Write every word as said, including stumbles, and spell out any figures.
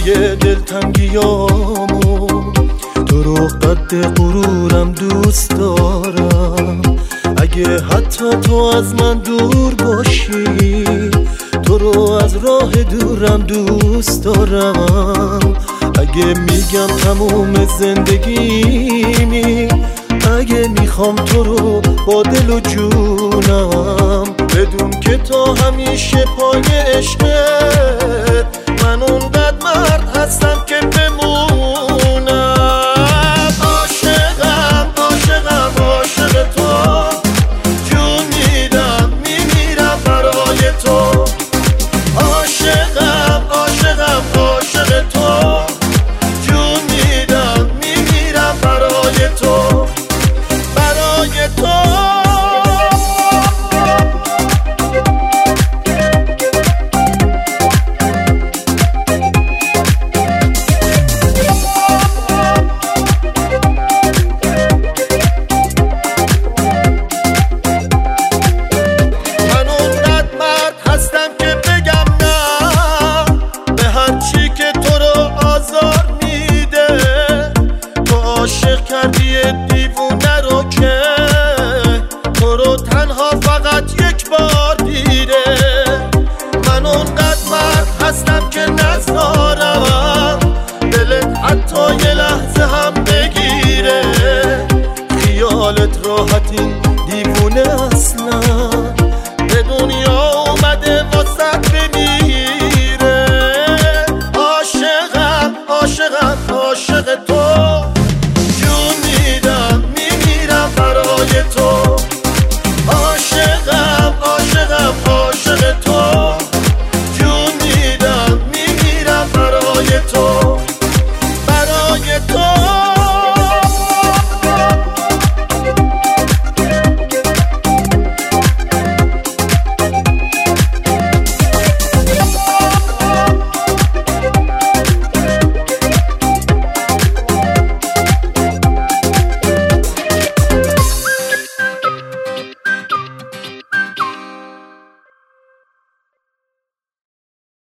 همه دلتنگیامو، تو رو قد غرورم دوست دارم. اگه حتی تو از من دور باشی، تو رو از راه دورم دوست دارم. اگه میگم تموم زندگیمی، اگه میخوام تو رو با دل و جونم، بدون که تا همیشه پای عشقت من اونقدر مرد هستم که بمونم. عاشقم عاشقم عاشق تو، جون میدم میمیرم برای تو. عاشقم عاشقم عاشق تو، جون میدم میمیرم برای تو، برای تو. عاشق کردی دیوونه رو که تو رو تنها فقط یک بار دیده. من اونقدر مرد هستم که نذارم دلت حتی یه لحظه هم بگیره. خیالت راحتی دیوونه اصلا به دنیا اومده